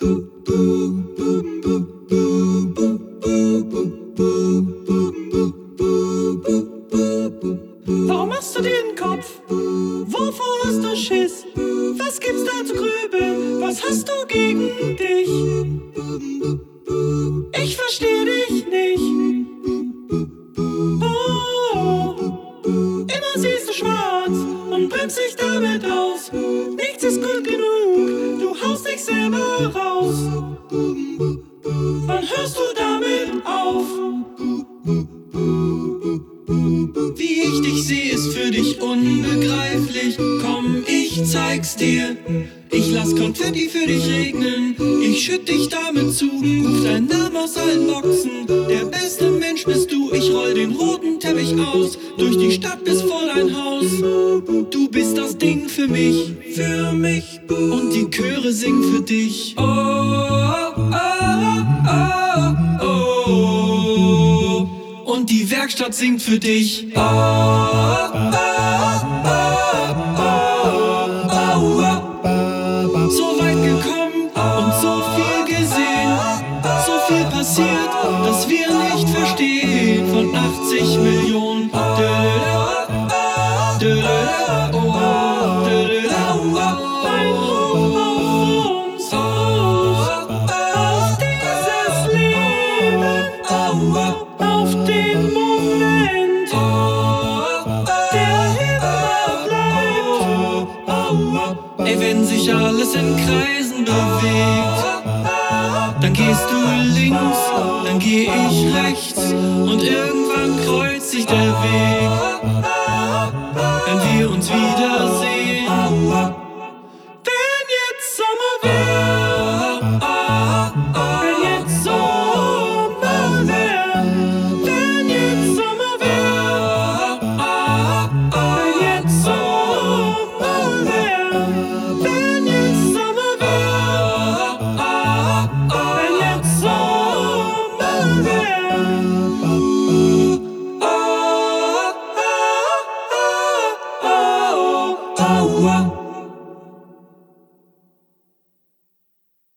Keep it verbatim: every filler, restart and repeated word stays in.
Warum machst du dir den Kopf? Wovor hast du Schiss? Was gibt's da zu grübeln? Was hast du gegen dich? Ich versteh dich nicht. Oh, immer siehst du schwarz und bremst dich damit aus. Nichts ist gut genug, du haust dich selber raus. Wann hörst du damit auf? Wie ich dich sehe, ist für dich unbegreiflich. Komm, ich zeig's dir. Ich lass Konfetti für dich regnen. Ich schütt dich damit zu. Ruf deinen Namen aus allen Boxen. Der beste Mensch bist du. Ich roll den roten Teppich aus. Durch die Stadt bis vor dein Haus. Du bist das Ding für mich. Für mich. Und die Chöre singen für dich. Oh, oh, oh, oh, oh. Und die Werkstatt singt für dich. Oh, oh, oh, oh, oh, oh. So weit gekommen und so viel gesehen. So viel passiert, dass wir nicht verstehen. Von achtzig Millionen. Ein Hoch auf uns, auf dieses Leben, auf den Moment, der immer bleibt. Ey, wenn sich alles in Kreisen bewegt, dann gehst du links, dann geh ich rechts und irgendwann kreuzt sich der Weg, wenn wir uns wiedersehen.